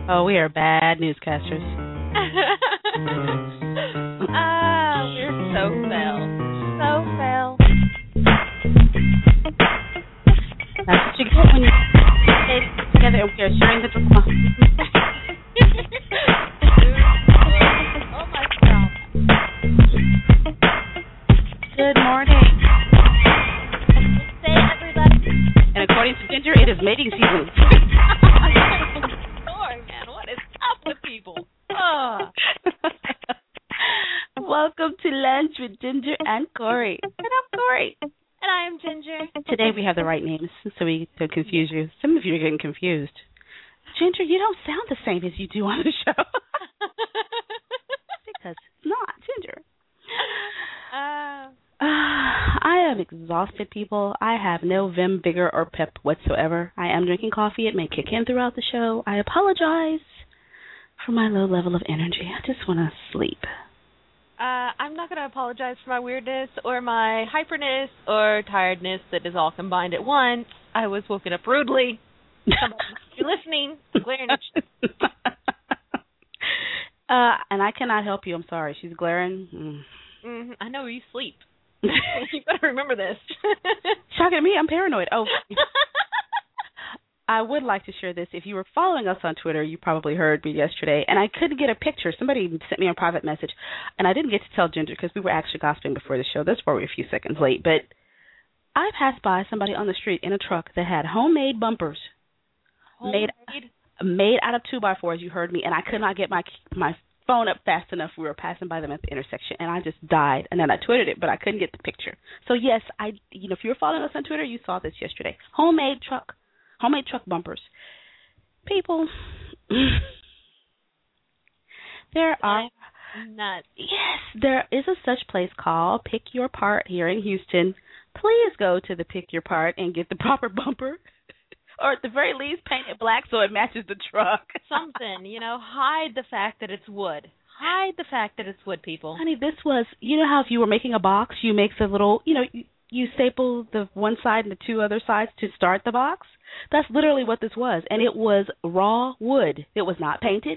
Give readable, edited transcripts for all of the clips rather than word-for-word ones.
Oh, we are bad newscasters. We're so fail. So fail. That's what you get when you stay together and we are sharing the drama. Oh my God. Good morning. Good day, everybody. And according to Ginger, it is mating season. Sorry, man. What is up with people? Oh. Welcome to Lunch with Ginger and Corey. And I'm Corey. And I am Ginger. Today we have the right names, so we don't confuse you. Some of you are getting confused. Ginger, you don't sound the same as you do on the show. Because it's not Ginger. I am exhausted, people. I have no vim, vigor, or pep whatsoever. I am drinking coffee. It may kick in throughout the show. I apologize for my low level of energy. I just want to sleep. I'm not going to apologize for my weirdness or my hyperness or tiredness that is all combined at once. I was woken up rudely. Somebody, if you're listening, glaring at you. And I cannot help you. I'm sorry. She's glaring. I know you sleep. You better remember this. Shocking to me. I'm paranoid. Oh. I would like to share this. If you were following us on Twitter, you probably heard me yesterday, and I couldn't get a picture. Somebody sent me a private message, and I didn't get to tell Ginger because we were actually gossiping before the show. That's why we're a few seconds late. But I passed by somebody on the street in a truck that had homemade bumpers made out of 2x4s. You heard me, and I could not get my phone up fast enough. We were passing by them at the intersection, and I just died. And then I tweeted it, but I couldn't get the picture. So yes, if you were following us on Twitter, you saw this yesterday. Homemade truck bumpers. People, there are nuts. Yes, there is a such place called Pick Your Part here in Houston. Please go to the Pick Your Part and get the proper bumper. Or at the very least, paint it black so it matches the truck. Something, hide the fact that it's wood. Hide the fact that it's wood, people. Honey, this was, how if you were making a box, you make the little, you staple the one side and the two other sides to start the box. That's literally what this was. And it was raw wood. It was not painted.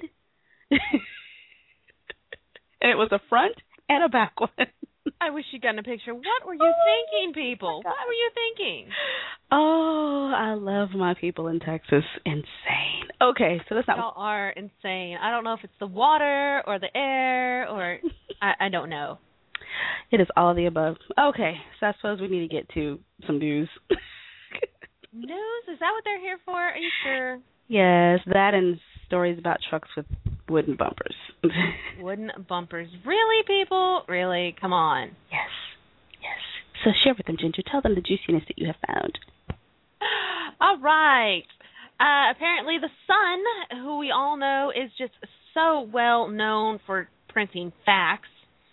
And it was a front and a back one. I wish you'd gotten a picture. What were you thinking, people? What were you thinking? Oh, I love my people in Texas. Insane. Okay, so that's not... Y'all are insane. I don't know if it's the water or the air or... I don't know. It is all of the above. Okay, so I suppose we need to get to some news. News? Is that what they're here for? Are you sure? Yes, that and stories about trucks with wooden bumpers. Wooden bumpers. Really, people? Really? Come on. Yes. So share with them, Ginger. Tell them the juiciness that you have found. All right. Apparently the Sun, who we all know is just so well known for printing facts.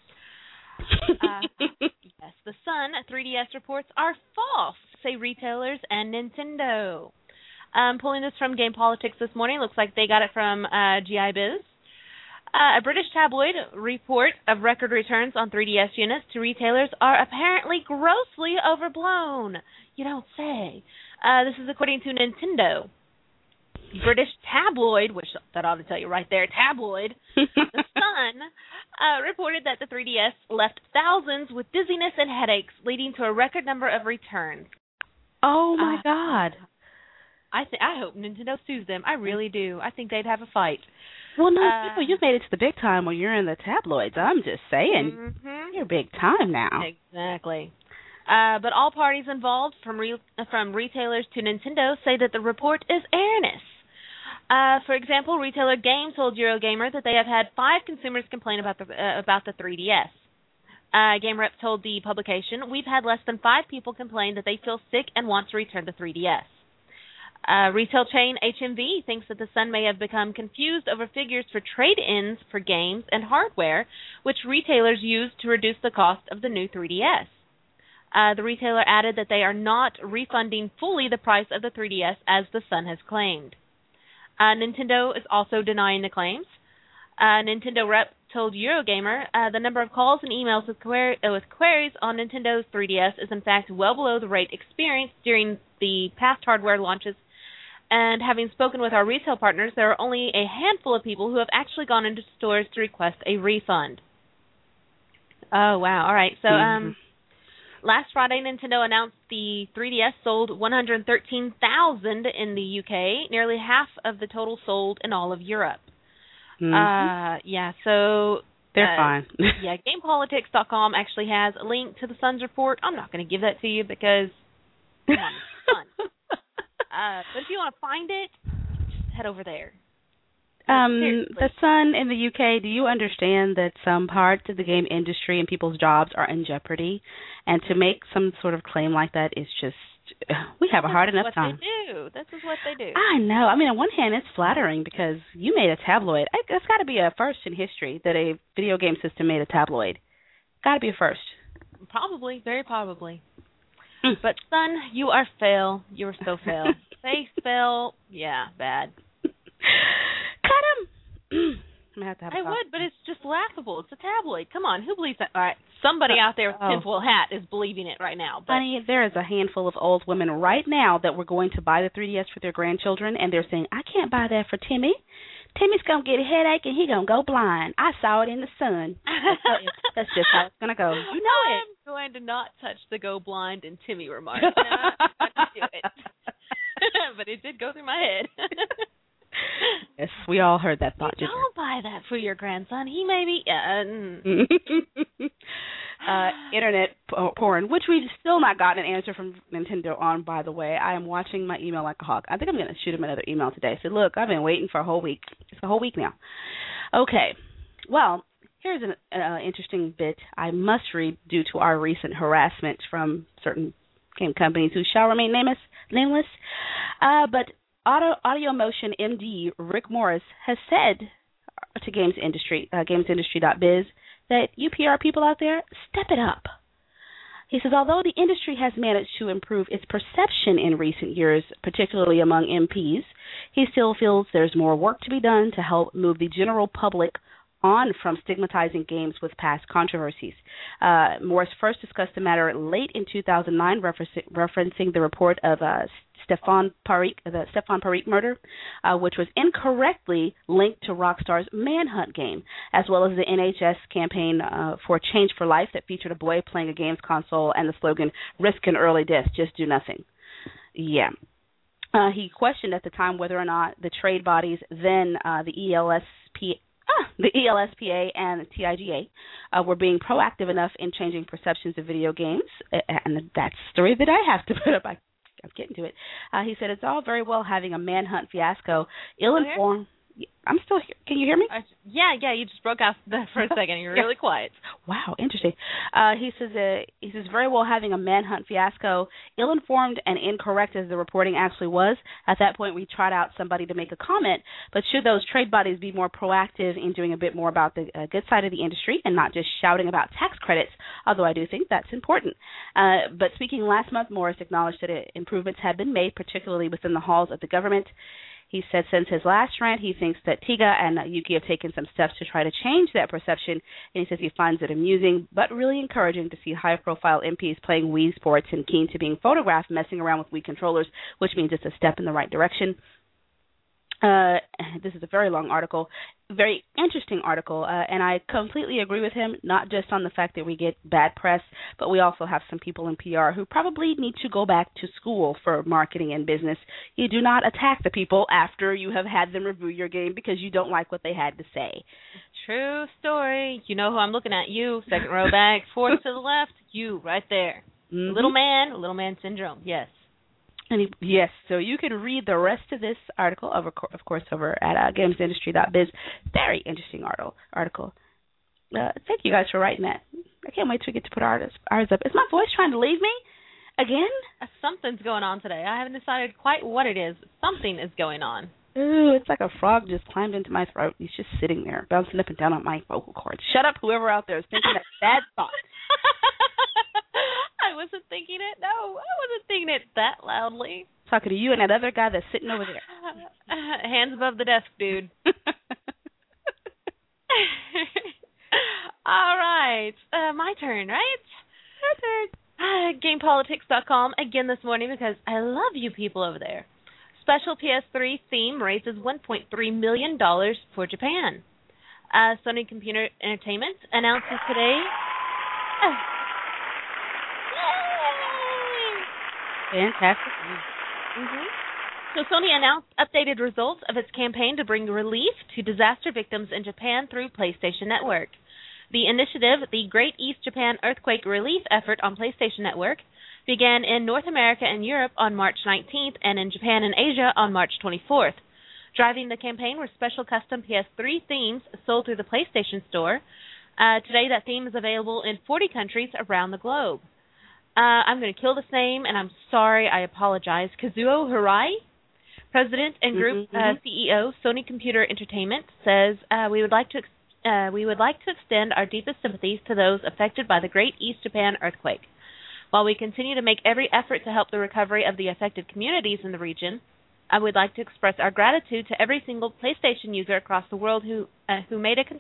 Yes, the Sun 3DS reports are false, say retailers and Nintendo. Pulling this from Game Politics this morning. Looks like they got it from GI Biz. A British tabloid report of record returns on 3DS units to retailers are apparently grossly overblown. You don't say. This is according to Nintendo. British tabloid, which that ought to tell you right there, tabloid, The Sun, reported that the 3DS left thousands with dizziness and headaches, leading to a record number of returns. Oh, my God. I hope Nintendo sues them. I really do. I think they'd have a fight. Well, no, you've made it to the big time when you're in the tabloids. I'm just saying, You're big time now. Exactly. But all parties involved, from retailers to Nintendo, say that the report is erroneous. For example, retailer Game told Eurogamer that they have had 5 consumers complain about the 3DS. Game Rep told the publication, "We've had less than 5 people complain that they feel sick and want to return the 3DS." Retail chain HMV thinks that the Sun may have become confused over figures for trade-ins for games and hardware, which retailers use to reduce the cost of the new 3DS. The retailer added that they are not refunding fully the price of the 3DS as the Sun has claimed. Nintendo is also denying the claims. Nintendo rep told Eurogamer the number of calls and emails with queries on Nintendo's 3DS is in fact well below the rate experienced during the past hardware launches And having spoken with our retail partners, there are only a handful of people who have actually gone into stores to request a refund. Oh, wow. All right. So, last Friday, Nintendo announced the 3DS sold 113,000 in the UK, nearly half of the total sold in all of Europe. Yeah, so... They're fine. Yeah, GamePolitics.com actually has a link to the Sun's report. I'm not going to give that to you because, come on, it's fun. But if you want to find it, just head over there. The Sun in the UK, do you understand that some parts of the game industry and people's jobs are in jeopardy? And to make some sort of claim like that is just, we have a hard enough time. This is what they do. I know. I mean, on one hand, it's flattering because you made a tabloid. It's got to be a first in history that a video game system made a tabloid. Got to be a first. Probably, very probably. But, Sun, you are fail. You are so fail. Face fail. Yeah, bad. Cut him. I would, but it's just laughable. It's a tabloid. Come on, who believes that? All right, somebody out there with a tinfoil hat is believing it right now. But honey, there is a handful of old women right now that were going to buy the 3DS for their grandchildren, and they're saying, I can't buy that for Timmy. Timmy's going to get a headache, and he's going to go blind. I saw it in the Sun. That's just how it's going to go. You know it. I'm going to not touch the go blind and Timmy remark. No, I'm not going to do it. But it did go through my head. Yes, we all heard that thought. Don't buy that for your grandson. He may be... internet porn, which we've still not gotten an answer from Nintendo on, by the way. I am watching my email like a hawk. I think I'm going to shoot him another email today. Say, look, I've been waiting for a whole week. It's a whole week now. Okay. Well, here's an interesting bit I must read due to our recent harassment from certain game companies who shall remain nameless. But Audio Motion MD Rick Morris has said to GamesIndustry.biz that you PR people out there, step it up. He says, although the industry has managed to improve its perception in recent years, particularly among MPs, he still feels there's more work to be done to help move the general public on from stigmatizing games with past controversies. Morris first discussed the matter late in 2009, referencing the report of Stefan Parikh murder, which was incorrectly linked to Rockstar's Manhunt game, as well as the NHS campaign for Change for Life that featured a boy playing a games console and the slogan, "Risk an early death, just do nothing." Yeah. He questioned at the time whether or not the trade bodies, then the ELSPA and the TIGA were being proactive enough in changing perceptions of video games, and that's the story that I have to put up. I'm getting to it. He said, it's all very well having a Manhunt fiasco. Ill-informed... I'm still here. Can you hear me? Yeah, you just broke off for a second. You're really quiet. Wow, interesting. He says very well having a Manhunt fiasco, ill-informed and incorrect as the reporting actually was. At that point, we tried out somebody to make a comment, but should those trade bodies be more proactive in doing a bit more about the good side of the industry and not just shouting about tax credits, although I do think that's important. But speaking last month, Morris acknowledged that improvements have been made, particularly within the halls of the government. He said since his last rant, he thinks that Tiga and Yuki have taken some steps to try to change that perception, and he says he finds it amusing but really encouraging to see high-profile MPs playing Wii Sports and keen to being photographed messing around with Wii controllers, which means it's a step in the right direction. This is a very long article, very interesting article, and I completely agree with him, not just on the fact that we get bad press, but we also have some people in PR who probably need to go back to school for marketing and business. You do not attack the people after you have had them review your game because you don't like what they had to say. True story. You know who I'm looking at. You, second row back, fourth to the left, you, right there. Mm-hmm. Little man syndrome, yes. Yes, so you can read the rest of this article, of course, over at GamesIndustry.biz. Very interesting article. Thank you guys for writing that. I can't wait till we get to put ours up. Is my voice trying to leave me again? Something's going on today. I haven't decided quite what it is. Something is going on. Ooh, it's like a frog just climbed into my throat. He's just sitting there, bouncing up and down on my vocal cords. Shut up, whoever out there is thinking that bad thought. I wasn't thinking it. No, I wasn't thinking it that loudly. Talking to you and that other guy that's sitting over there. Hands above the desk, dude. All right. My turn, right? Your turn. GamePolitics.com again this morning because I love you people over there. Special PS3 theme raises $1.3 million for Japan. Sony Computer Entertainment announces today. Fantastic. Mm-hmm. So Sony announced updated results of its campaign to bring relief to disaster victims in Japan through PlayStation Network. The initiative, the Great East Japan Earthquake Relief Effort on PlayStation Network, began in North America and Europe on March 19th and in Japan and Asia on March 24th. Driving the campaign were special custom PS3 themes sold through the PlayStation Store. Today that theme is available in 40 countries around the globe. I'm going to kill this name, and I'm sorry, I apologize. Kazuo Hirai, President and Group CEO, Sony Computer Entertainment, says we would like to extend our deepest sympathies to those affected by the Great East Japan earthquake. While we continue to make every effort to help the recovery of the affected communities in the region, I would like to express our gratitude to every single PlayStation user across the world who made a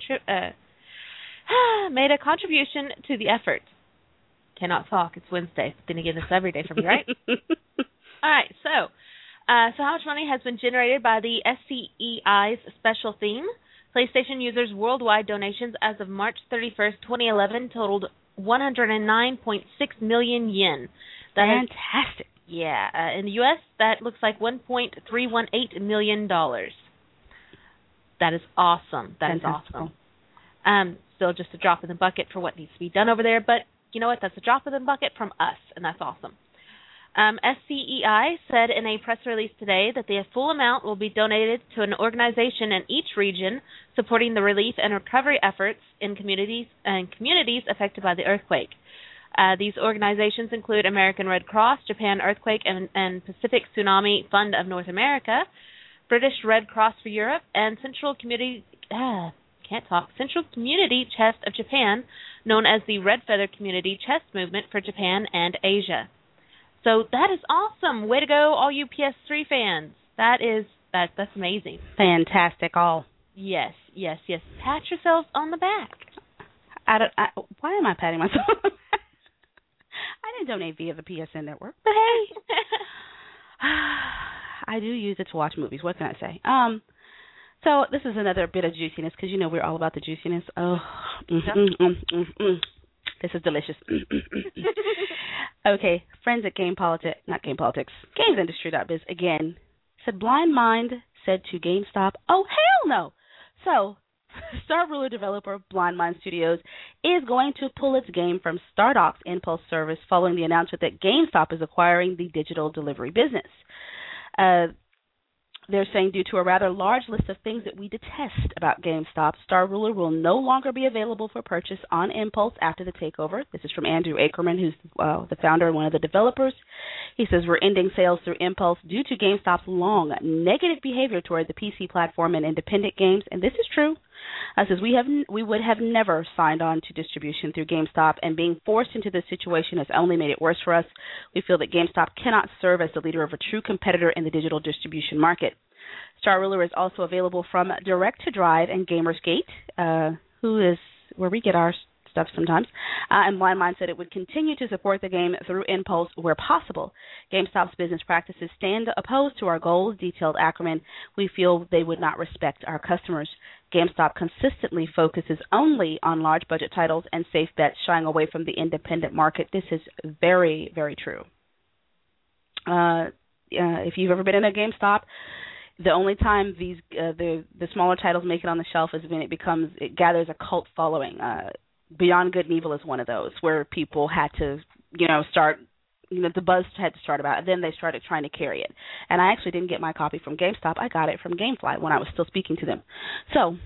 contribution to the effort. Cannot talk. It's Wednesday. Then again, it's every day for me, right? All right. So how much money has been generated by the SCEI's special theme? PlayStation users' worldwide donations as of March 31st, 2011 totaled 109.6 million yen. Fantastic. In the U.S., that looks like $1.318 million. That is awesome. That is awesome. Still just a drop in the bucket for what needs to be done over there, but you know what? That's a drop in the bucket from us, and that's awesome. SCEI said in a press release today that the full amount will be donated to an organization in each region supporting the relief and recovery efforts in communities affected by the earthquake. These organizations include American Red Cross, Japan Earthquake and Pacific Tsunami Fund of North America, British Red Cross for Europe, and Central Community Chest of Japan, known as the Red Feather Community Chest Movement for Japan and Asia. So that is awesome. Way to go, all you PS3 fans. That's amazing. Fantastic, all. Yes. Pat yourselves on the back. Why am I patting myself on the back? I didn't donate via the PSN network, but hey. I do use it to watch movies. What can I say? So this is another bit of juiciness because you know we're all about the juiciness. This is delicious. Okay, friends at GamesIndustry.biz again said Blind Mind said to GameStop, "Oh hell no!" So Star Ruler developer Blind Mind Studios is going to pull its game from Stardock's Impulse service following the announcement that GameStop is acquiring the digital delivery business. They're saying due to a rather large list of things that we detest about GameStop, Star Ruler will no longer be available for purchase on Impulse after the takeover. This is from Andrew Ackerman, who's the founder and one of the developers. He says we're ending sales through Impulse due to GameStop's long negative behavior toward the PC platform and independent games, and this is true. Says we would have never signed on to distribution through GameStop, and being forced into this situation has only made it worse for us. We feel that GameStop cannot serve as the leader of a true competitor in the digital distribution market. Star Ruler is also available from Direct to Drive and Gamersgate, who is where we get our stuff sometimes. And Blind Mind said it would continue to support the game through Impulse where possible. GameStop's business practices stand opposed to our goals, detailed Ackerman. We feel they would not respect our customers. GameStop consistently focuses only on large budget titles and safe bets, shying away from the independent market. This is very, very true. If you've ever been in a GameStop, the only time these the smaller titles make it on the shelf is when it gathers a cult following. Beyond Good and Evil is one of those where people had to, start, the buzz had to start about it. Then they started trying to carry it. And I actually didn't get my copy from GameStop. I got it from GameFly when I was still speaking to them. So.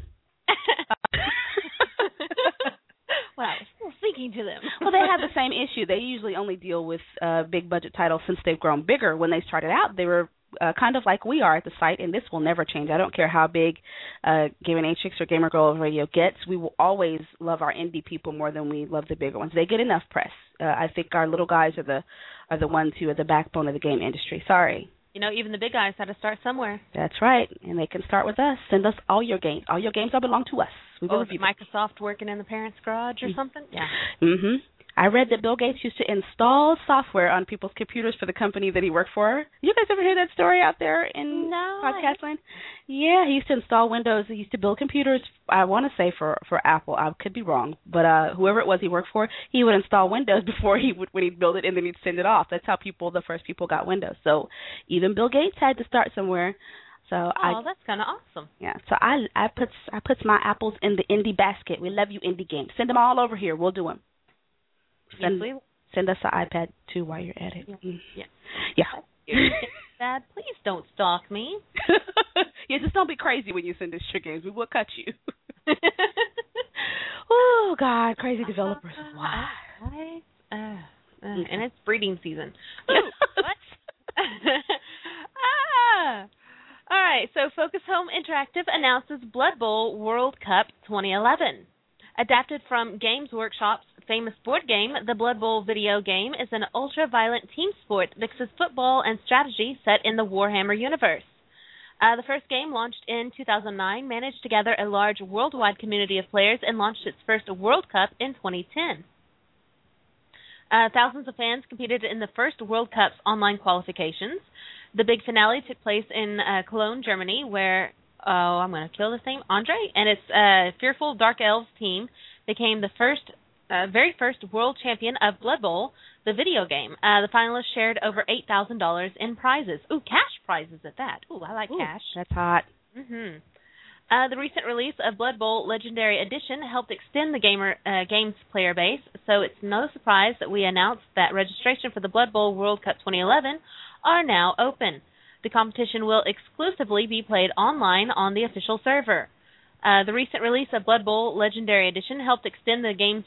Well, I was still speaking to them. Well, they have the same issue. They usually only deal with big budget titles since they've grown bigger. When they started out, they were kind of like we are at the site, and this will never change. I don't care how big Gaming Atrix or Gamer Girl Radio gets. We will always love our indie people more than we love the bigger ones. They get enough press. I think our little guys are the ones who are the backbone of the game industry. Sorry. Even the big guys had to start somewhere. That's right, and they can start with us. Send us all your games. All your games all belong to us. We will review Microsoft working in the parents' garage or something? Yeah. I read that Bill Gates used to install software on people's computers for the company that he worked for. You guys ever hear that story out there in podcast land? Yeah, he used to install Windows. He used to build computers, I want to say for Apple. I could be wrong. But whoever it was he worked for, he would install Windows before when he'd build it, and then he'd send it off. That's how the first people got Windows. So even Bill Gates had to start somewhere. So that's kind of awesome. Yeah, so I puts my apples in the indie basket. We love you, indie games. Send them all over here. We'll do them. Send us an iPad too while you're at it. Yeah. Dad, please don't stalk me. Yeah, just don't be crazy when you send us your games. We will cut you. Oh God, crazy developers. Why? And it's breeding season. What? All right, so Focus Home Interactive announces Blood Bowl World Cup 2011. Adapted from Games Workshop's famous board game, the Blood Bowl video game is an ultra-violent team sport that mixes football and strategy set in the Warhammer universe. The first game, launched in 2009, managed to gather a large worldwide community of players and launched its first World Cup in 2010. Thousands of fans competed in the first World Cup's online qualifications. The big finale took place in Cologne, Germany, where I'm going to kill this name, Andre, and its fearful Dark Elves team became the very first world champion of Blood Bowl, the video game. The finalists shared over $8,000 in prizes. Ooh, cash prizes at that. Ooh, I like cash. That's hot. Mm-hmm. The recent release of Blood Bowl Legendary Edition helped extend the game's player base, so it's no surprise that we announced that registration for the Blood Bowl World Cup 2011 are now open. The competition will exclusively be played online on the official server. The recent release of Blood Bowl Legendary Edition helped extend the game's...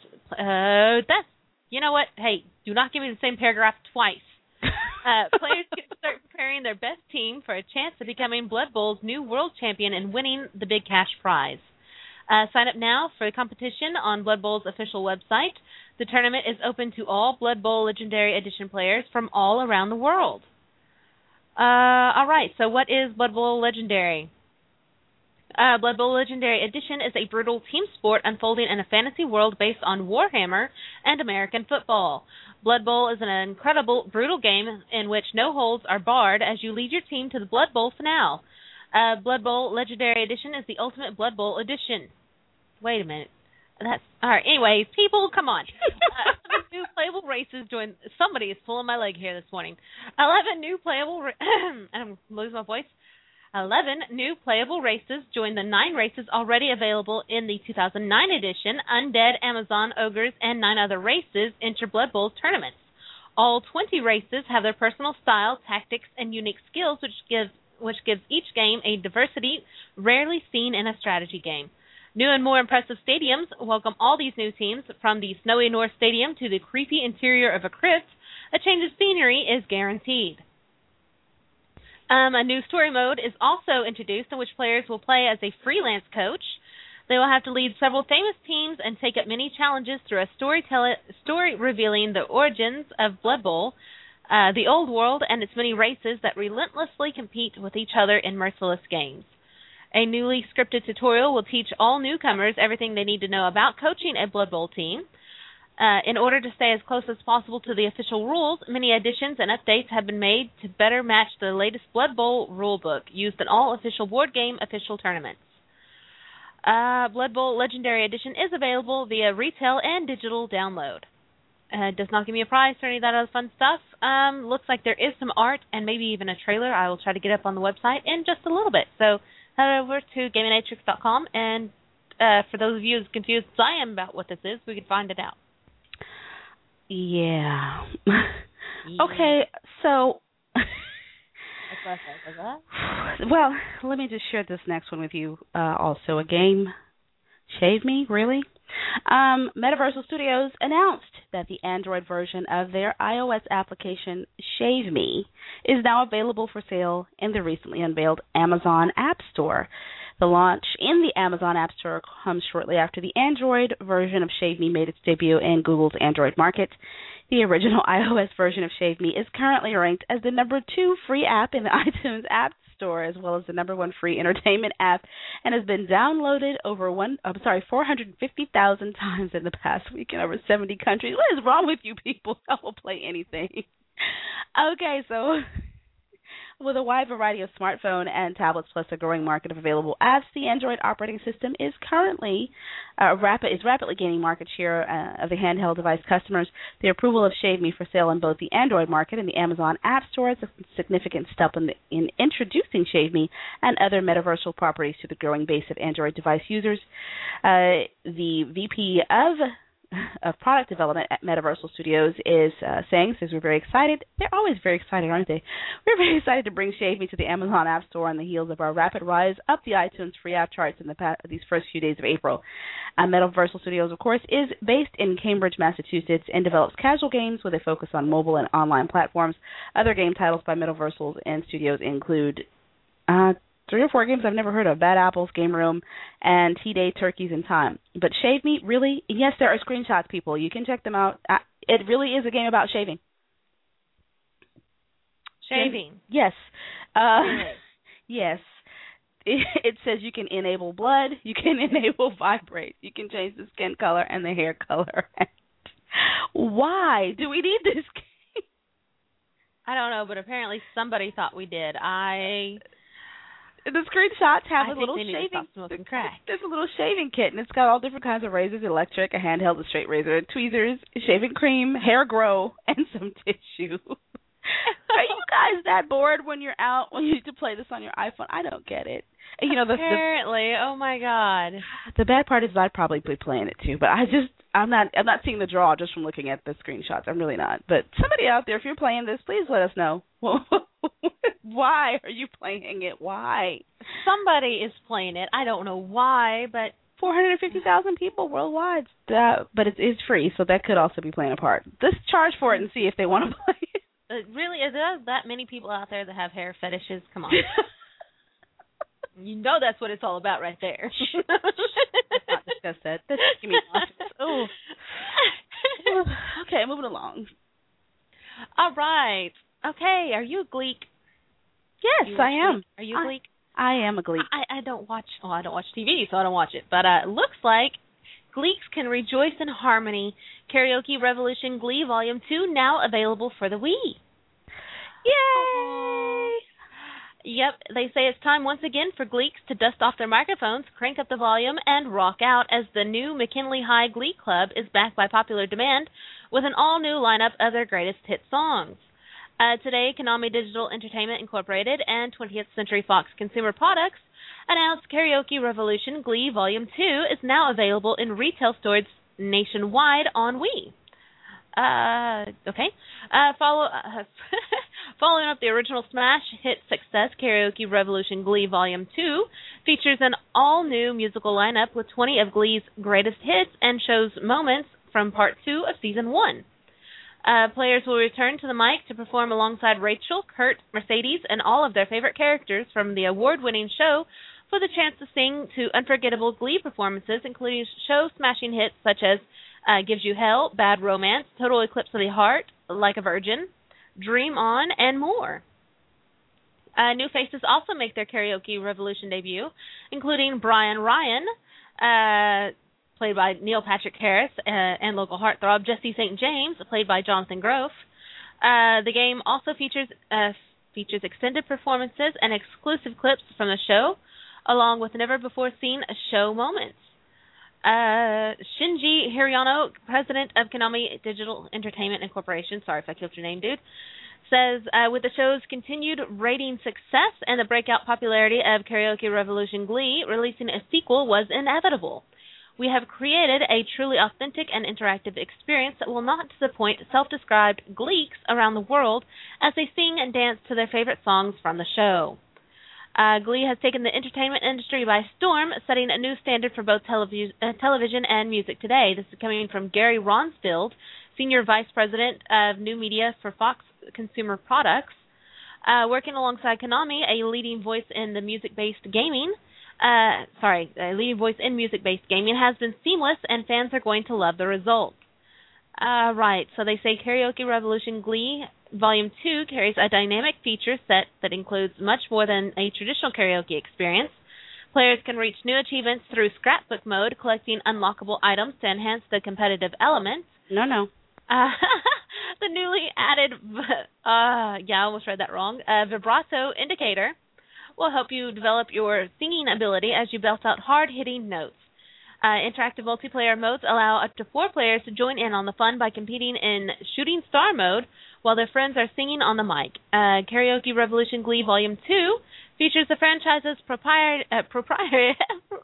you know what? Hey, do not give me the same paragraph twice. Players can start preparing their best team for a chance of becoming Blood Bowl's new world champion and winning the big cash prize. Sign up now for the competition on Blood Bowl's official website. The tournament is open to all Blood Bowl Legendary Edition players from all around the world. All right, so what is Blood Bowl Legendary? Blood Bowl Legendary Edition is a brutal team sport unfolding in a fantasy world based on Warhammer and American football. Blood Bowl is an incredible, brutal game in which no holds are barred as you lead your team to the Blood Bowl finale. Blood Bowl Legendary Edition is the ultimate Blood Bowl edition. Wait a minute. That's all right. Anyways, people, come on. 11 new playable races join. Somebody is pulling my leg here this morning. 11 new playable. I'm losing my voice. 11 new playable races join the 9 races already available in the 2009 edition. Undead, Amazon, Ogres, and 9 other races enter Blood Bowl tournaments. All 20 races have their personal style, tactics, and unique skills, which gives each game a diversity rarely seen in a strategy game. New and more impressive stadiums welcome all these new teams, from the snowy North Stadium to the creepy interior of a crypt. A change of scenery is guaranteed. A new story mode is also introduced, in which players will play as a freelance coach. They will have to lead several famous teams and take up many challenges through a story revealing the origins of Blood Bowl, the old world, and its many races that relentlessly compete with each other in merciless games. A newly scripted tutorial will teach all newcomers everything they need to know about coaching a Blood Bowl team. In order to stay as close as possible to the official rules, many additions and updates have been made to better match the latest Blood Bowl rulebook used in all official board game official tournaments. Blood Bowl Legendary Edition is available via retail and digital download. It does not give me a price or any of that other fun stuff. Looks like there is some art and maybe even a trailer. I will try to get up on the website in just a little bit. So head over to GamingNatrix.com, and for those of you as confused as I am about what this is, we can find it out. Yeah. Okay, so... Well, let me just share this next one with you. Also, a game. Shave Me, really? Metaversal Studios announced that the Android version of their iOS application, Shave Me, is now available for sale in the recently unveiled Amazon App Store. The launch in the Amazon App Store comes shortly after the Android version of Shave Me made its debut in Google's Android market. The original iOS version of Shave Me is currently ranked as the #2 free app in the iTunes App Store, as well as the #1 free entertainment app, and has been downloaded over 450,000 times in the past week in over 70 countries. What is wrong with you people? I will play anything. Okay, so with a wide variety of smartphone and tablets, plus a growing market of available apps, the Android operating system is currently rapidly gaining market share of the handheld device customers. The approval of Shave Me for sale in both the Android market and the Amazon App Store is a significant step in introducing Shave Me and other metaversal properties to the growing base of Android device users. The VP of product development at Metaversal Studios is says we're very excited. They're always very excited, aren't they? We're very excited to bring Shave Me to the Amazon App Store on the heels of our rapid rise up the iTunes free app charts in these first few days of April. Metaversal Studios, of course, is based in Cambridge, Massachusetts, and develops casual games with a focus on mobile and online platforms. Other game titles by Metaversal and Studios include 3 or 4 games I've never heard of: Bad Apples, Game Room, and T-Day Turkeys in Time. But Shave Me, really? Yes, there are screenshots, people. You can check them out. It really is a game about shaving. Shaving? Yes. Really? Yes. It says you can enable blood, you can enable vibrate, you can change the skin color and the hair color. Why do we need this game? I don't know, but apparently somebody thought we did. The screenshots have a little shaving. There's a little shaving kit, and it's got all different kinds of razors: electric, a handheld, a straight razor, tweezers, shaving cream, hair grow, and some tissue. Are you guys that bored when you're out when you need to play this on your iPhone? I don't get it. And, apparently, oh my God. The bad part is I'd probably be playing it too, but I'm not seeing the draw just from looking at the screenshots. I'm really not. But somebody out there, if you're playing this, please let us know. Why are you playing it? Why? Somebody is playing it. I don't know why, but 450,000 people worldwide. But it's free, so that could also be playing a part. Let's charge for it and see if they want to play it. Really, is there that many people out there that have hair fetishes? Come on. You know that's what it's all about right there. Let's not discuss that. That's giving me nauseous. Oh. Okay, moving along. All right. Okay, are you a Gleek? Yes, I am. Gleek? Are you a Gleek? I am a Gleek. I don't watch TV, so I don't watch it. But it looks like Gleeks can rejoice in harmony. Karaoke Revolution Glee Volume 2 now available for the Wii. Yay! Yep, they say it's time once again for Gleeks to dust off their microphones, crank up the volume, and rock out, as the new McKinley High Glee Club is back by popular demand with an all-new lineup of their greatest hit songs. Today, Konami Digital Entertainment Incorporated and 20th Century Fox Consumer Products announced Karaoke Revolution Glee Volume 2 is now available in retail stores nationwide on Wii. Following up the original smash hit success, Karaoke Revolution Glee Volume 2 features an all-new musical lineup with 20 of Glee's greatest hits and shows moments from Part 2 of Season 1. Players will return to the mic to perform alongside Rachel, Kurt, Mercedes, and all of their favorite characters from the award-winning show for the chance to sing to unforgettable Glee performances, including show-smashing hits such as Gives You Hell, Bad Romance, Total Eclipse of the Heart, Like a Virgin, Dream On, and more. New faces also make their Karaoke Revolution debut, including Brian Ryan, played by Neil Patrick Harris, and local heartthrob Jesse St. James, played by Jonathan Groff. The game also features extended performances and exclusive clips from the show, along with never-before-seen show moments. Shinji Hirayano, president of Konami Digital Entertainment Incorporation, sorry if I killed your name, dude, says, with the show's continued rating success and the breakout popularity of Karaoke Revolution Glee, releasing a sequel was inevitable. We have created a truly authentic and interactive experience that will not disappoint self-described Gleeks around the world as they sing and dance to their favorite songs from the show. Glee has taken the entertainment industry by storm, setting a new standard for both television and music today. This is coming from Gary Ronsfield, Senior Vice President of New Media for Fox Consumer Products. Working alongside Konami, a leading voice in music-based gaming, has been seamless, and fans are going to love the result. Right, so they say Karaoke Revolution Glee Volume 2 carries a dynamic feature set that includes much more than a traditional karaoke experience. Players can reach new achievements through scrapbook mode, collecting unlockable items to enhance the competitive elements. No. The newly added, I almost read that wrong, vibrato indicator will help you develop your singing ability as you belt out hard-hitting notes. Interactive multiplayer modes allow up to 4 players to join in on the fun by competing in shooting star mode while their friends are singing on the mic. Karaoke Revolution Glee Volume 2 features the franchise's proprietary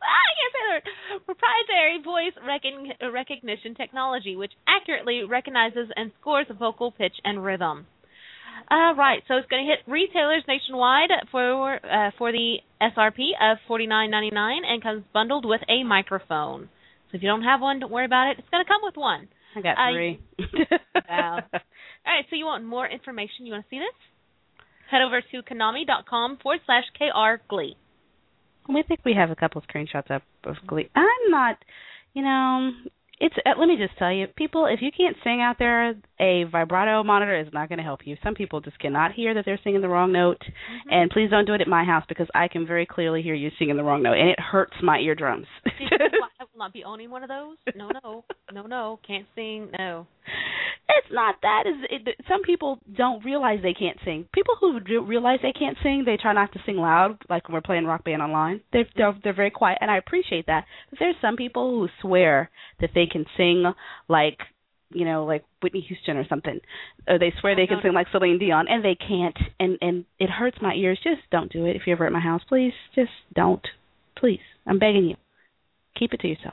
voice recognition technology, which accurately recognizes and scores vocal pitch and rhythm. Right, so it's going to hit retailers nationwide for the SRP of $49.99 and comes bundled with a microphone. So if you don't have one, don't worry about it. It's going to come with one. I got 3. Wow. All right, so you want more information? You want to see this? Head over to konami.com/KR-Glee. We think we have a couple of screenshots up of Glee. I'm not, it's. Let me just tell you, people, if you can't sing out there, a vibrato monitor is not going to help you. Some people just cannot hear that they're singing the wrong note, and please don't do it at my house because I can very clearly hear you singing the wrong note, and it hurts my eardrums. I will not be owning one of those. No, can't sing, no. It's not that. Some people don't realize they can't sing. People who do realize they can't sing, they try not to sing loud, like when we're playing Rock Band Online. They're very quiet, and I appreciate that. But there's some people who swear that they can sing like Whitney Houston or something. Or they swear they can sing like Celine Dion, and they can't. And it hurts my ears. Just don't do it. If you're ever at my house, please, just don't. Please. I'm begging you. Keep it to yourself.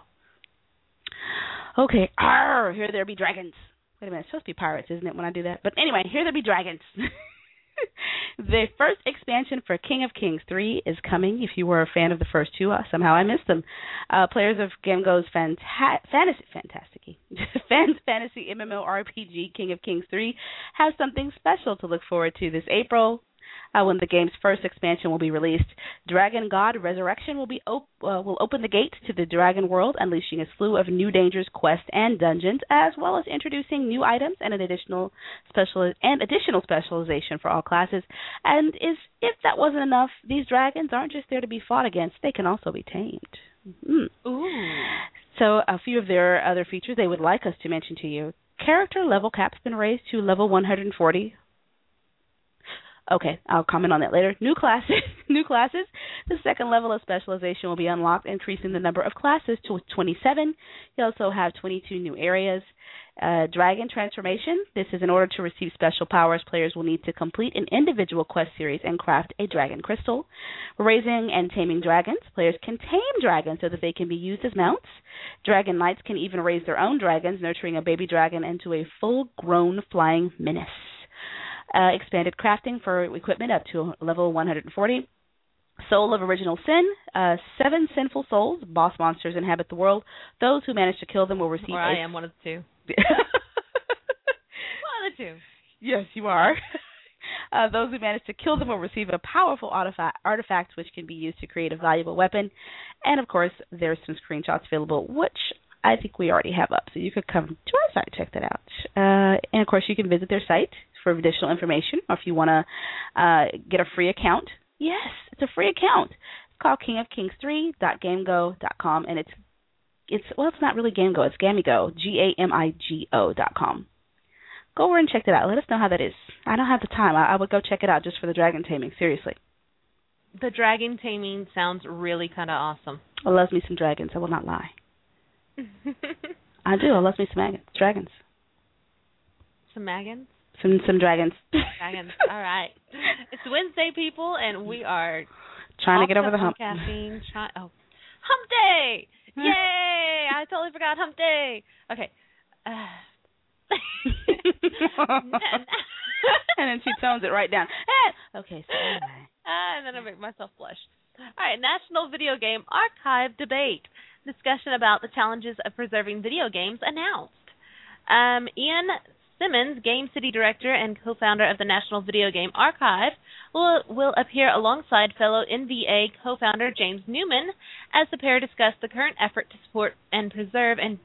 Okay. Arr, here there be dragons. Wait a minute, it's supposed to be pirates, isn't it, when I do that? But anyway, here there be dragons. The first expansion for King of Kings 3 is coming. If you were a fan of the first 2, somehow I missed them. Players of GameGo's fantasy MMORPG King of Kings 3 have something special to look forward to this April. When the game's first expansion will be released, Dragon God Resurrection will open the gate to the Dragon World, unleashing a slew of new dangers, quests, and dungeons, as well as introducing new items and additional specialization for all classes. And if that wasn't enough, these dragons aren't just there to be fought against; they can also be tamed. Ooh. So, a few of their other features they would like us to mention to you: character level cap's been raised to level 140. Okay, I'll comment on that later. New classes. The second level of specialization will be unlocked, increasing the number of classes to 27. You also have 22 new areas. Dragon transformation. This is in order to receive special powers, players will need to complete an individual quest series and craft a dragon crystal. Raising and taming dragons. Players can tame dragons so that they can be used as mounts. Dragon knights can even raise their own dragons, nurturing a baby dragon into a full-grown flying menace. Expanded crafting for equipment up to level 140. Soul of Original Sin. 7 sinful souls, boss monsters, inhabit the world. Those who manage to kill them will receive... I am one of the 2. One of the 2. Yes, you are. Those who manage to kill them will receive a powerful artifact which can be used to create a valuable weapon. And, of course, there's some screenshots available, which I think we already have up. So you could come to our site and check that out. And, of course, you can visit their site for additional information, or if you want to get a free account. Yes, it's a free account. It's called kingofkings3.gamego.com, and it's not really GameGo, it's Gamigo, GAMIGO.com. Go over and check that out. Let us know how that is. I don't have the time. I would go check it out just for the dragon taming, seriously. The dragon taming sounds really kind of awesome. I love me some dragons, I will not lie. I do, I love me some dragons. Some magons? Some dragons. Dragons. All right. It's Wednesday, people, and we are trying to get over the hump. Caffeine. Hump day! Yay! I totally forgot hump day. Okay. And then she tones it right down. Okay, so anyway. And then I make myself blush. All right, National Video Game Archive Debate. Discussion about the challenges of preserving video games announced. Ian Simmons, Game City Director and co-founder of the National Video Game Archive, will appear alongside fellow NVA co-founder James Newman as the pair discuss the current effort to support, preserve, and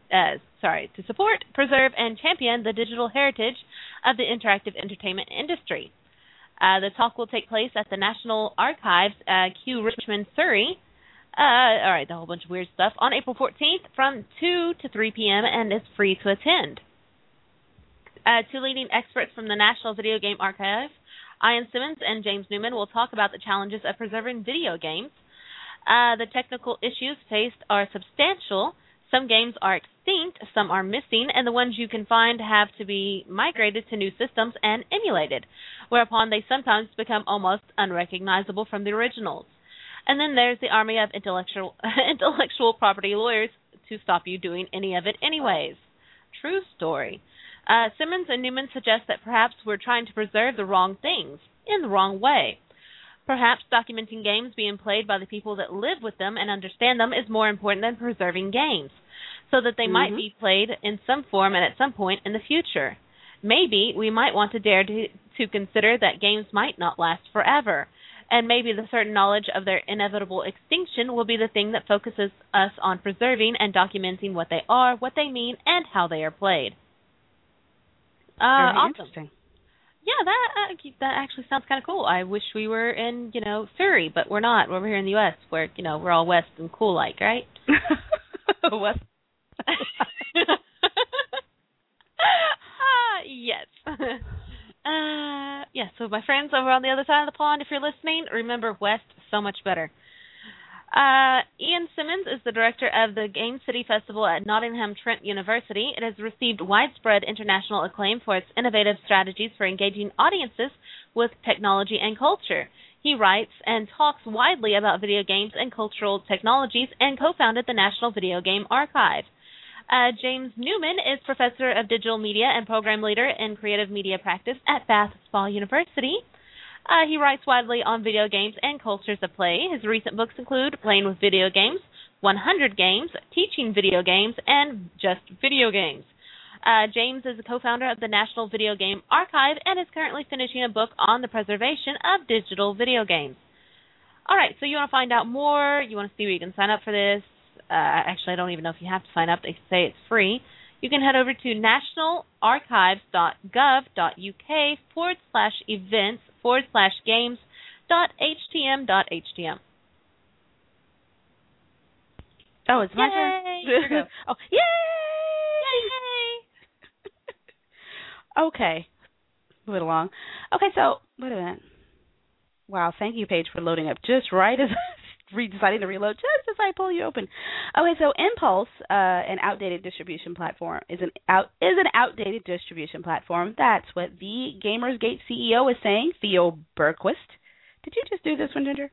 champion the digital heritage of the interactive entertainment industry. The talk will take place at the National Archives, Kew Richmond, Surrey. All right, the whole bunch of weird stuff, on April 14th from 2 to 3 p.m. and is free to attend. Two leading experts from the National Video Game Archive, Ian Simmons and James Newman, will talk about the challenges of preserving video games. The technical issues faced are substantial. Some games are extinct, some are missing, and the ones you can find have to be migrated to new systems and emulated, whereupon they sometimes become almost unrecognizable from the originals. And then there's the army of intellectual property lawyers to stop you doing any of it anyways. True story. Simmons and Newman suggest that perhaps we're trying to preserve the wrong things in the wrong way. Perhaps documenting games being played by the people that live with them and understand them is more important than preserving games, so that they might be played in some form and at some point in the future. Maybe we might want to dare to consider that games might not last forever, and maybe the certain knowledge of their inevitable extinction will be the thing that focuses us on preserving and documenting what they are, what they mean, and how they are played. Very awesome. interesting. Yeah, that actually sounds kind of cool. I wish we were in, Surrey, but we're not. We're over here in the U.S. where, we're all West and cool-like, right? West. Yes. So my friends over on the other side of the pond, if you're listening, remember West so much better. Ian Simmons is the director of the Game City Festival at Nottingham Trent University. It has received widespread international acclaim for its innovative strategies for engaging audiences with technology and culture. He writes and talks widely about video games and cultural technologies and co-founded the National Video Game Archive. James Newman is professor of digital media and program leader in creative media practice at Bath Spa University. He writes widely on video games and cultures of play. His recent books include Playing with Video Games, 100 Games, Teaching Video Games, and Just Video Games. James is the co-founder of the National Video Game Archive and is currently finishing a book on the preservation of digital video games. All right, so you want to find out more, you want to see where you can sign up for this. Actually, I don't even know if you have to sign up. They say it's free. You can head over to nationalarchives.gov.uk/events/games.htm.htm. Oh, it's my turn? Here we go. Oh, yay! Yay! Okay. Move it along. Okay, so, wait a minute. Wow, thank you, Paige, for loading up just right as deciding to reload just as I pull you open. Okay, so Impulse, an outdated distribution platform, is an outdated distribution platform. That's what the Gamersgate CEO is saying, Theo Bergquist. Did you just do this one, Ginger?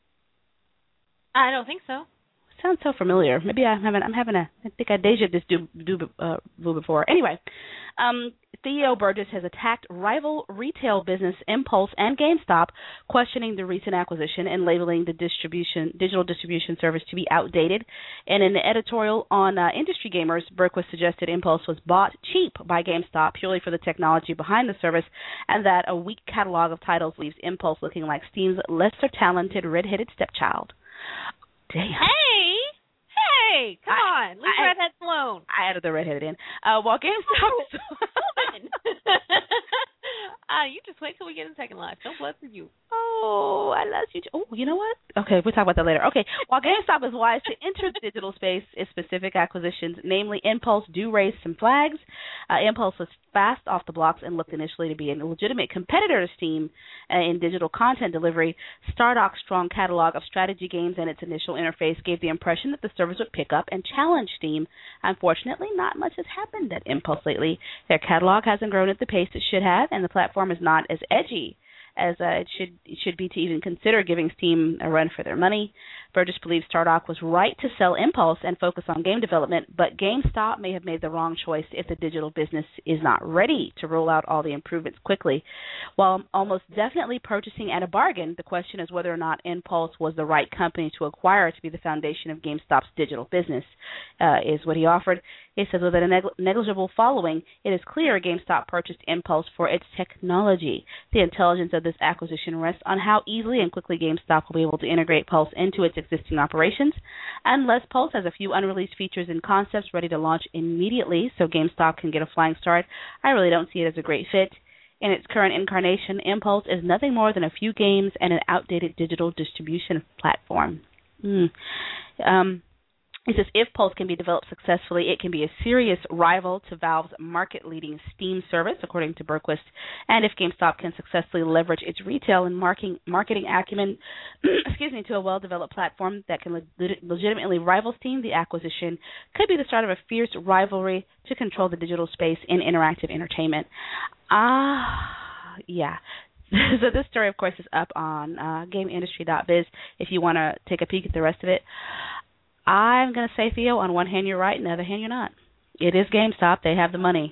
I don't think so. Sounds so familiar. Maybe I think I deja this do before. Anyway, Theo Burgess has attacked rival retail business Impulse and GameStop, questioning the recent acquisition and labeling the digital distribution service to be outdated. And in the editorial on Industry Gamers, Bergquist suggested Impulse was bought cheap by GameStop purely for the technology behind the service, and that a weak catalog of titles leaves Impulse looking like Steam's lesser talented red-headed stepchild. Damn. Hey, come on. Leave redheads alone. I added the redheaded in. While GameStop... You just wait till we get in Second Life. Don't bless you. Oh, I love you. Oh, you know what? Okay, we'll talk about that later. Okay, while GameStop is wise to enter the digital space, its specific acquisitions, namely Impulse, do raise some flags. Impulse was fast off the blocks and looked initially to be a legitimate competitor to Steam in digital content delivery. Stardock's strong catalog of strategy games and its initial interface gave the impression that the service would pick up and challenge Steam. Unfortunately, not much has happened at Impulse lately. Their catalog hasn't grown at the pace it should have, and the platform is not as edgy as it should be to even consider giving Steam a run for their money. Burgess believes Stardock was right to sell Impulse and focus on game development, but GameStop may have made the wrong choice if the digital business is not ready to roll out all the improvements quickly. While almost definitely purchasing at a bargain, the question is whether or not Impulse was the right company to acquire to be the foundation of GameStop's digital business, is what he offered. He says with a negligible following, it is clear GameStop purchased Impulse for its technology. The intelligence of this acquisition rests on how easily and quickly GameStop will be able to integrate Pulse into its existing operations. Unless Pulse has a few unreleased features and concepts ready to launch immediately so GameStop can get a flying start, I really don't see it as a great fit. In its current incarnation, Impulse is nothing more than a few games and an outdated digital distribution platform. He says if Pulse can be developed successfully, it can be a serious rival to Valve's market-leading Steam service, according to Berquist. And if GameStop can successfully leverage its retail and marketing acumen to a well-developed platform that can legitimately rival Steam, the acquisition could be the start of a fierce rivalry to control the digital space in interactive entertainment. Yeah. So this story, of course, is up on GameIndustry.biz if you want to take a peek at the rest of it. I'm going to say, Theo, on one hand you're right, on the other hand you're not. It is GameStop. They have the money.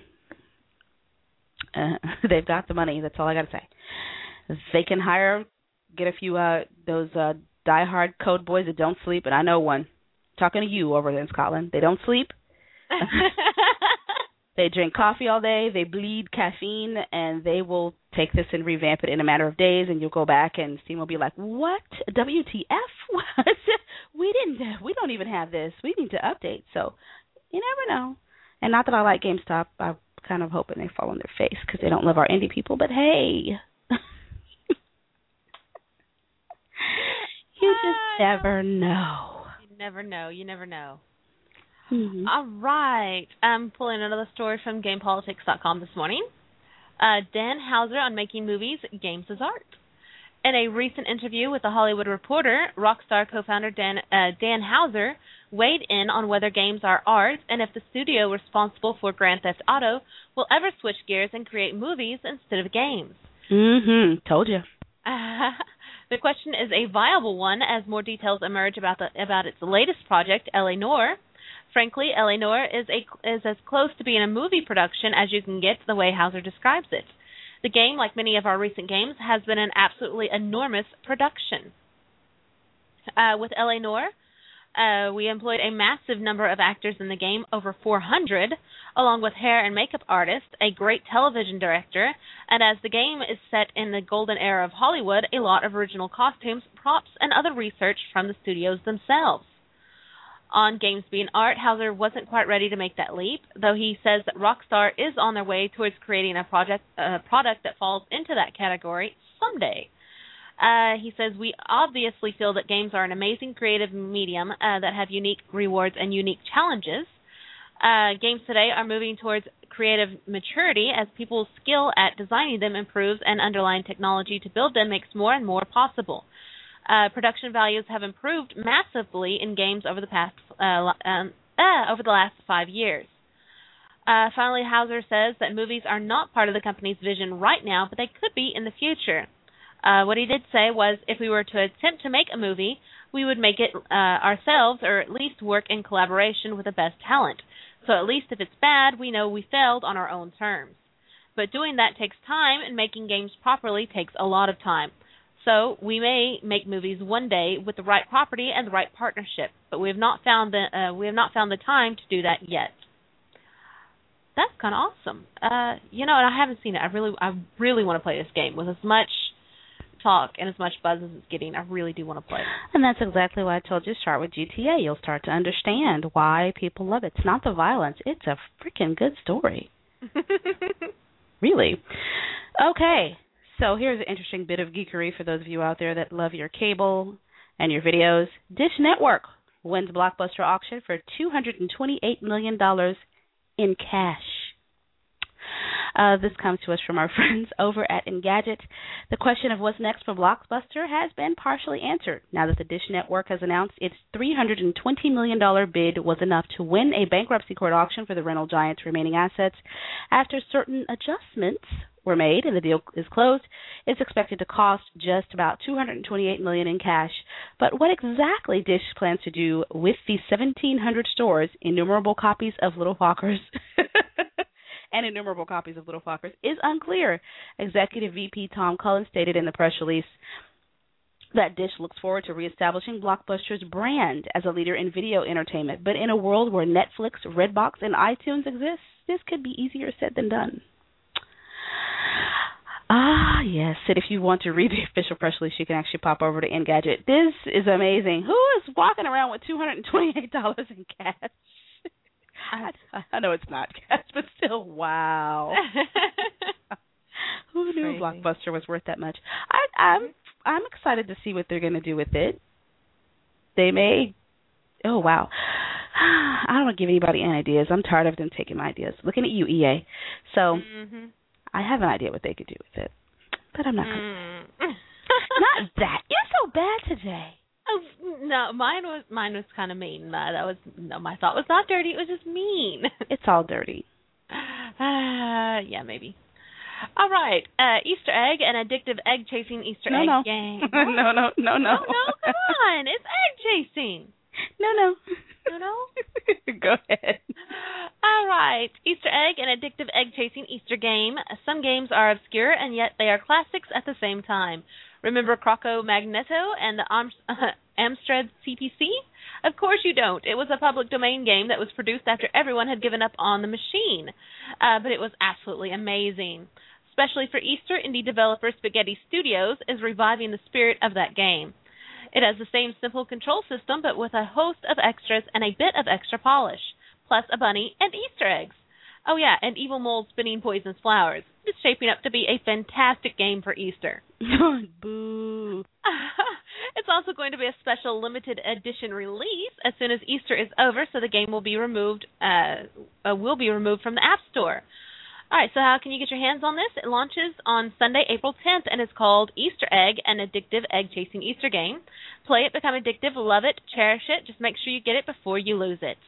They've got the money. That's all I got to say. They can get a few those diehard code boys that don't sleep, and I know one. Talking to you over there in Scotland. They don't sleep. They drink coffee all day. They bleed caffeine, and they will take this and revamp it in a matter of days. And you'll go back, and Steam will be like, "What? WTF? What? We don't even have this. We need to update." So you never know. And not that I like GameStop. I'm kind of hoping they fall on their face because they don't love our indie people. But hey, you just never know. You never know. You never know. Mm-hmm. All right. I'm pulling another story from GamePolitics.com this morning. Dan Houser on making movies, games as art. In a recent interview with The Hollywood Reporter, Rockstar co-founder Dan Houser weighed in on whether games are art and if the studio responsible for Grand Theft Auto will ever switch gears and create movies instead of games. Mm-hmm. Told you. The question is a viable one as more details emerge about its latest project, L.A. Noire. Frankly, L.A. Noire is as close to being a movie production as you can get the way Houser describes it. The game, like many of our recent games, has been an absolutely enormous production. With L.A. Noire, we employed a massive number of actors in the game, over 400, along with hair and makeup artists, a great television director, and as the game is set in the golden era of Hollywood, a lot of original costumes, props, and other research from the studios themselves. On games being art, Houser wasn't quite ready to make that leap, though he says that Rockstar is on their way towards creating a product that falls into that category someday. He says, we obviously feel that games are an amazing creative medium that have unique rewards and unique challenges. Games today are moving towards creative maturity as people's skill at designing them improves and underlying technology to build them makes more and more possible. Production values have improved massively in games over the last 5 years. Finally, Houser says that movies are not part of the company's vision right now, but they could be in the future. What he did say was, if we were to attempt to make a movie, we would make it ourselves, or at least work in collaboration with the best talent. So at least if it's bad, we know we failed on our own terms. But doing that takes time, and making games properly takes a lot of time. So we may make movies one day with the right property and the right partnership, but we have not found the time to do that yet. That's kind of awesome. And I haven't seen it. I really want to play this game with as much talk and as much buzz as it's getting. I really do want to play it. And that's exactly why I told you to start with GTA. You'll start to understand why people love it. It's not the violence. It's a freaking good story. Really. Okay. So here's an interesting bit of geekery for those of you out there that love your cable and your videos. Dish Network wins Blockbuster auction for $228 million in cash. This comes to us from our friends over at Engadget. The question of what's next for Blockbuster has been partially answered now that the Dish Network has announced its $320 million bid was enough to win a bankruptcy court auction for the rental giant's remaining assets. After certain adjustments were made and the deal is closed, it's expected to cost just about $228 million in cash. But what exactly Dish plans to do with the 1,700 stores, innumerable copies of Little Fockers, and innumerable copies of Little Fockers is unclear. Executive VP Tom Cullen stated in the press release that Dish looks forward to reestablishing Blockbuster's brand as a leader in video entertainment. But in a world where Netflix, Redbox, and iTunes exist, this could be easier said than done. Ah, yes. And if you want to read the official press release, you can actually pop over to Engadget. This is amazing. Who is walking around with $228 in cash? I know it's not cash, but still, wow. Who knew Blockbuster was worth that much? I'm excited to see what they're going to do with it. They may. Oh, wow. I don't want to give anybody any ideas. I'm tired of them taking my ideas. Looking at you, EA. So I have an idea what they could do with it, but I'm not going to. Not that. You're so bad today. Oh, no, mine was kind of mean. My thought was not dirty. It was just mean. It's all dirty. Yeah, maybe. All right. Easter egg, an addictive egg-chasing Easter egg game. No. No, come on. It's egg chasing. No. Go ahead. All right. Easter egg, an addictive egg-chasing Easter game. Some games are obscure, and yet they are classics at the same time. Remember Croco Magneto and the Amstrad CPC? Of course you don't. It was a public domain game that was produced after everyone had given up on the machine. But it was absolutely amazing. Especially for Easter, indie developer Spaghetti Studios is reviving the spirit of that game. It has the same simple control system, but with a host of extras and a bit of extra polish, plus a bunny and Easter eggs. Oh yeah, and evil mold spinning poisonous flowers. It's shaping up to be a fantastic game for Easter. Boo. It's also going to be a special limited edition release as soon as Easter is over, so the game will be removed from the App Store. All right, so how can you get your hands on this? It launches on Sunday, April 10th, and it's called Easter Egg, an addictive egg-chasing Easter game. Play it, become addictive, love it, cherish it. Just make sure you get it before you lose it.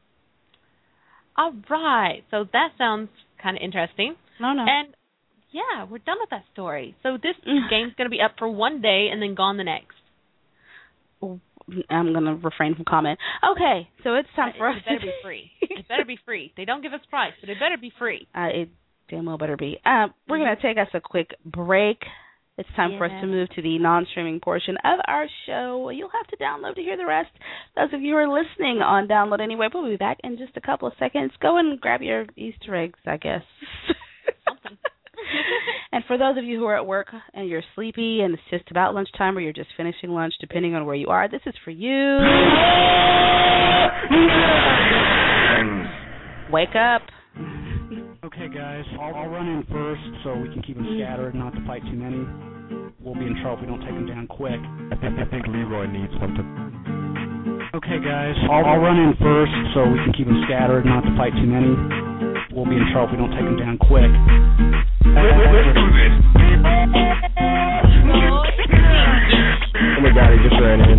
All right, so that sounds kind of interesting. No. And, yeah, we're done with that story. So this game's going to be up for one day and then gone the next. I'm going to refrain from comment. Okay, so it's time for us. It better be free. It better be free. They don't give us price, but it better be free. It damn well better be. We're going to take us a quick break. It's time for us to move to the non-streaming portion of our show. You'll have to download to hear the rest. Those of you who are listening on Download Anyway, we'll be back in just a couple of seconds. Go and grab your Easter eggs, I guess. Something. And for those of you who are at work and you're sleepy and it's just about lunchtime or you're just finishing lunch, depending on where you are, this is for you. Wake up. Okay, guys, I'll run in first so we can keep them scattered, not to fight too many. We'll be in trouble if we don't take them down quick. I think Leroy needs something. Okay, guys, I'll run in first so we can keep them scattered, not to fight too many. We'll be in trouble if we don't take them down quick. Let's do this. Oh my God, he just ran in.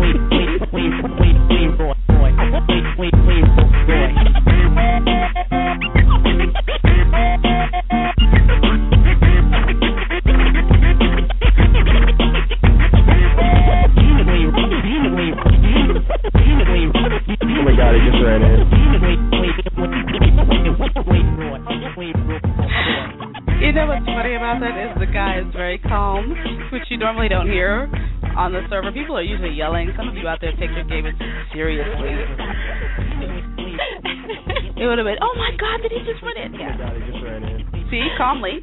Oh my God, he just ran in. You know what's funny about that is the guy is very calm, which you normally don't hear on the server. People are usually yelling. Some of you out there take your game seriously. It would have been, oh my God, did he just run in? Yeah. Oh my God, he just ran in. See, calmly.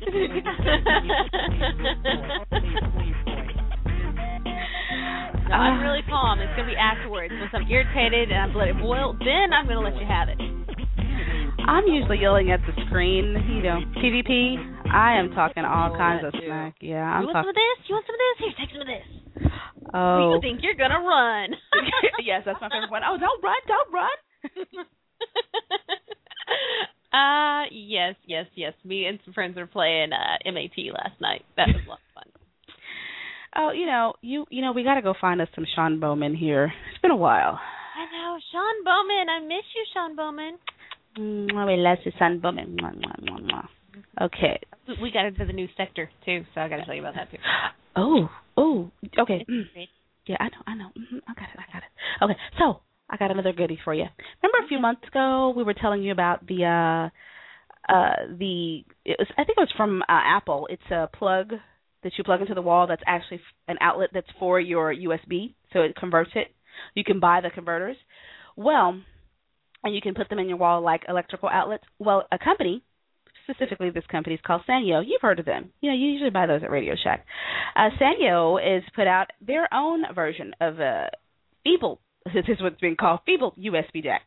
No, I'm really calm. It's going to be afterwards. Once I'm irritated and I've let it boil, then I'm going to let you have it. I'm usually yelling at the screen, PvP. I am talking all kinds of smack. Yeah, I'm talking. You want some of this? You want some of this? Here, take some of this. Oh. You think you're going to run. Yes, that's my favorite one. Oh, don't run. Yes. Me and some friends were playing MAT last night. That was a lot of fun. Oh, we got to go find us some Sean Bowman here. It's been a while. I know, Sean Bowman. I miss you, Sean Bowman. We love you, Sean Bowman. Mwah, mwah, mwah, mwah. Okay. We got into the new sector too, so I got to tell you about that too. Oh, okay. Yeah, I know. I got it. Okay, so I got another goodie for you. Remember a few months ago we were telling you about I think it was from Apple. It's a plug that you plug into the wall that's actually an outlet that's for your USB, so it converts it. You can buy the converters. Well, and you can put them in your wall like electrical outlets. Well, a company, specifically this company, is called Sanyo. You've heard of them. You usually buy those at Radio Shack. Sanyo is put out their own version of a feeble, this is what's being called feeble USB jack.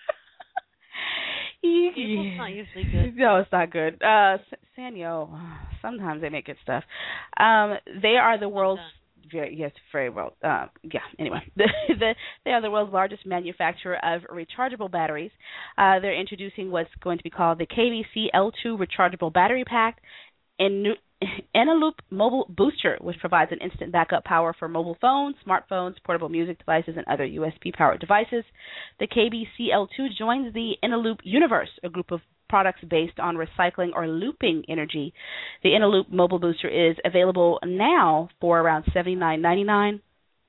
Feeble's not usually good. No, it's not good. Sanyo, sometimes they make good stuff. They are the world's very well. Anyway, they are the world's largest manufacturer of rechargeable batteries. They're introducing what's going to be called the KBC L2 rechargeable battery pack and Eneloop Mobile Booster, which provides an instant backup power for mobile phones, smartphones, portable music devices, and other USB-powered devices. The KBC L2 joins the Eneloop universe, a group of products based on recycling or looping energy. The Eneloop Mobile Booster is available now for around $79.99.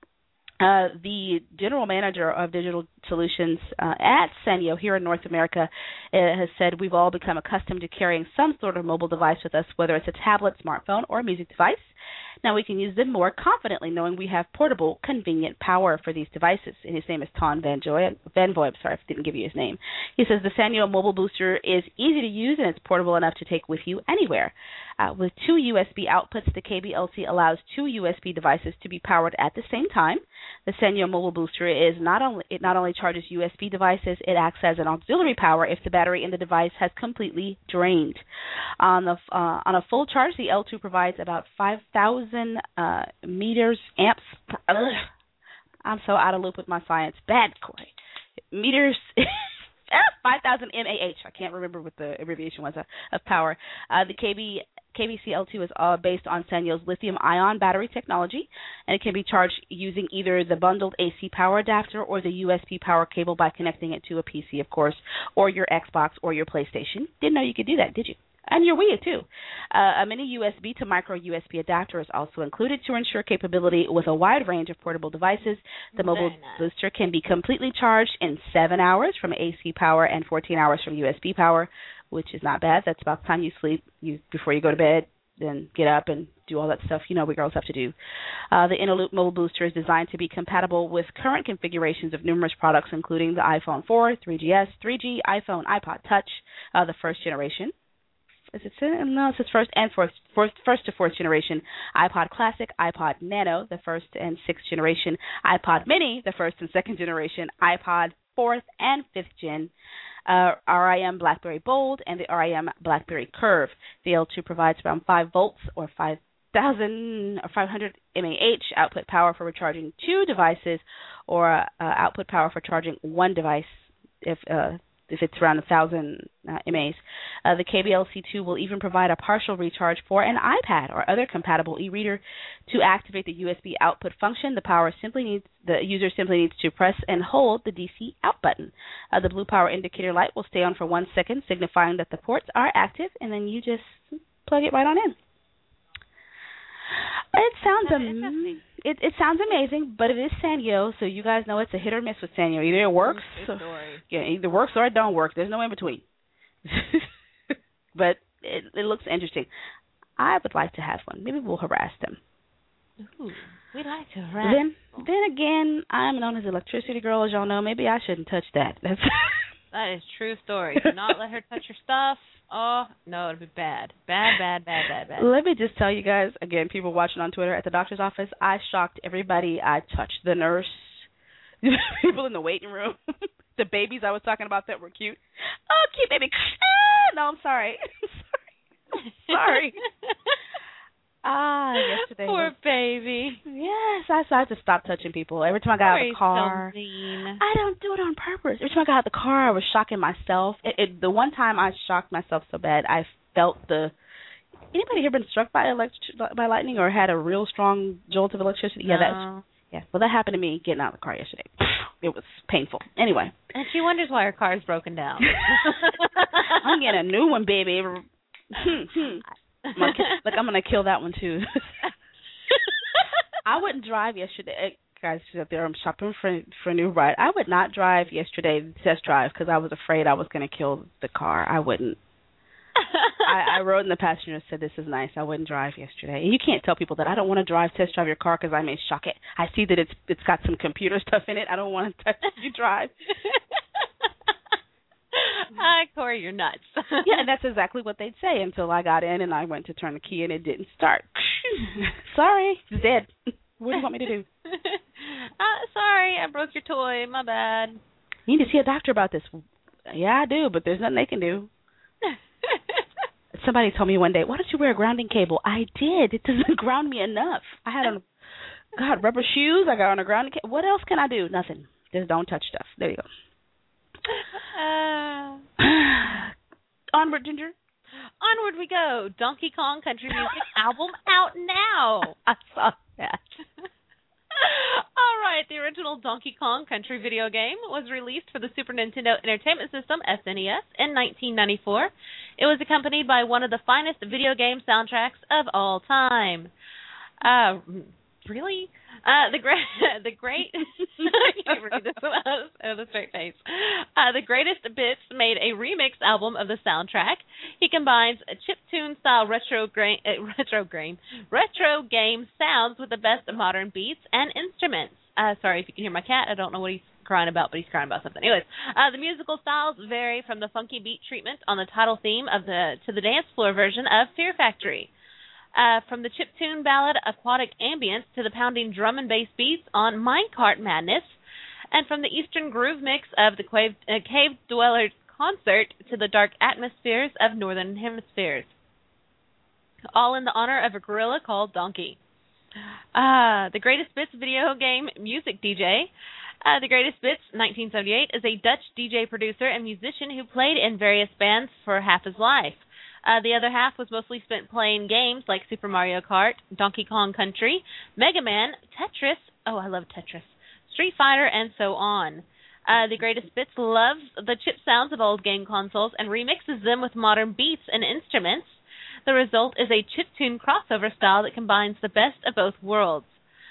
The general manager of digital solutions at Sanyo here in North America has said we've all become accustomed to carrying some sort of mobile device with us, whether it's a tablet, smartphone, or music device. Now we can use them more confidently knowing we have portable, convenient power for these devices. And his name is Ton Van Voip. Sorry if I didn't give you his name. He says the Sanyo Mobile Booster is easy to use and it's portable enough to take with you anywhere. With two USB outputs, the KBLC allows two USB devices to be powered at the same time. The Sanyo Mobile Booster is not only charges USB devices, it acts as an auxiliary power if the battery in the device has completely drained. On a full charge, the L2 provides about 5,000 amps. I'm so out of loop with my science. Bad, Corey. Meters. 5,000 mAh. I can't remember what the abbreviation was of power. The KBC L2 is based on Sanyo's lithium-ion battery technology, and it can be charged using either the bundled AC power adapter or the USB power cable by connecting it to a PC, of course, or your Xbox or your PlayStation. Didn't know you could do that, did you? And your Wii, too. A mini USB to micro USB adapter is also included to ensure capability with a wide range of portable devices. The mobile booster can be completely charged in 7 hours from AC power and 14 hours from USB power, which is not bad. That's about the time you sleep before you go to bed, then get up and do all that stuff we girls have to do. The Eneloop Mobile Booster is designed to be compatible with current configurations of numerous products, including the iPhone 4, 3GS, 3G, iPhone, iPod Touch, the first generation. Is it? No, it says first to fourth generation iPod Classic, iPod Nano, the first and sixth generation, iPod Mini, the first and second generation, iPod fourth and fifth gen, RIM BlackBerry Bold, and the RIM BlackBerry Curve. The L2 provides around 5 volts or 5,000 or 500 mAh output power for recharging two devices, or output power for charging one device if it's around 1,000 mAh. The KBLC2 will even provide a partial recharge for an iPad or other compatible e-reader. To activate the USB output function, the user simply needs to press and hold the DC out button. The blue power indicator light will stay on for 1 second, signifying that the ports are active, and then you just plug it right on in. It sounds amazing, but it is Sanyo, so you guys know it's a hit or miss with Sanyo. Either it works, either works or it don't work. There's no in between. But it looks interesting. I would like to have one. Maybe we'll harass them. Ooh, we'd like to harass them. Then again, I'm known as electricity girl, as y'all know. Maybe I shouldn't touch that. That is true story. Do not let her touch your stuff. Oh, no, it'll be bad. Bad. Let me just tell you guys, again, people watching on Twitter, at the doctor's office, I shocked everybody. I touched the nurse, people in the waiting room, the babies I was talking about that were cute. Oh, cute baby. No, I'm sorry. Sorry. Yesterday. Poor baby. Yes, I had to stop touching people. Every time I got out of the car. So mean. I don't do it on purpose. Every time I got out of the car, I was shocking myself. The one time I shocked myself so bad, I felt the... Anybody here been struck by lightning or had a real strong jolt of electricity? No. Well, that happened to me getting out of the car yesterday. It was painful. Anyway. And she wonders why her car is broken down. I'm getting a new one, baby. I'm going to kill that one, too. I wouldn't drive yesterday. Guys, out there, I'm shopping for a new ride. I would not drive yesterday, test drive, because I was afraid I was going to kill the car. I wouldn't. I rode in the passenger and said, this is nice. I wouldn't drive yesterday. And you can't tell people that I don't want to test drive your car because I may shock it. I see that it's got some computer stuff in it. I don't want to touch you drive. Corey, you're nuts. Yeah, and that's exactly what they'd say until I got in and I went to turn the key and it didn't start. Sorry, it's dead. What do you want me to do? Sorry, I broke your toy. My bad. You need to see a doctor about this. Yeah, I do, but there's nothing they can do. Somebody told me one day, why don't you wear a grounding cable? I did. It doesn't ground me enough. I had on, rubber shoes. I got on a grounding cable. What else can I do? Nothing. Just don't touch stuff. There you go. Onward, Ginger. Onward we go. Donkey Kong Country Music album out now. I saw that. All right, the original Donkey Kong Country video game was released for the Super Nintendo Entertainment System, SNES, in 1994. It was accompanied by one of the finest video game soundtracks of all time. Really? The great I can't read this with a straight face. The Greatest Bits made a remix album of the soundtrack. He combines chiptune style retro game sounds with the best modern beats and instruments. Sorry if you can hear my cat. I don't know what he's crying about, but he's crying about something. Anyways, the musical styles vary from the funky beat treatment on the title theme to the dance floor version of Fear Factory. From the chiptune ballad Aquatic Ambience to the pounding drum and bass beats on Minecart Madness, and from the Eastern groove mix of the Cave Dwellers Concert to the dark atmospheres of Northern Hemispheres. All in the honor of a gorilla called Donkey. The Greatest Bits video game music DJ. The Greatest Bits, 1978, is a Dutch DJ producer and musician who played in various bands for half his life. The other half was mostly spent playing games like Super Mario Kart, Donkey Kong Country, Mega Man, Tetris, oh, I love Tetris, Street Fighter, and so on. The Greatest Bits loves the chip sounds of old game consoles and remixes them with modern beats and instruments. The result is a chiptune crossover style that combines the best of both worlds.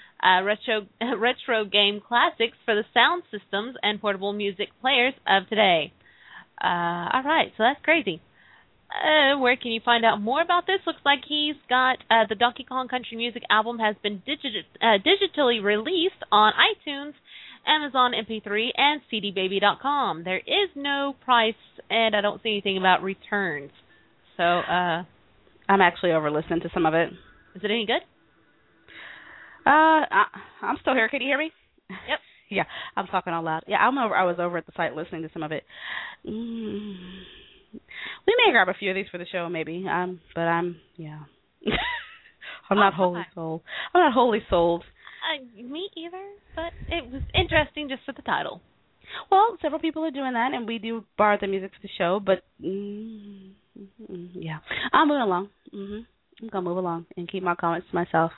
Retro game classics for the sound systems and portable music players of today. All right, so that's crazy. Where can you find out more about this? Looks like he's got the Donkey Kong Country Music album has been digitally released on iTunes, Amazon MP3, and CDBaby.com. There is no price, and I don't see anything about returns. So, I'm actually over listening to some of it. Is it any good? I'm still here. Can you hear me? Yep. Yeah, I'm talking all loud. Yeah, I was over at the site listening to some of it. We may grab a few of these for the show, maybe. But I'm not wholly sold. I'm not wholly sold. Me either, but it was interesting just for the title. Well, several people are doing that, and we do borrow the music for the show, but yeah. I'm moving along. I'm going to move along and keep my comments to myself.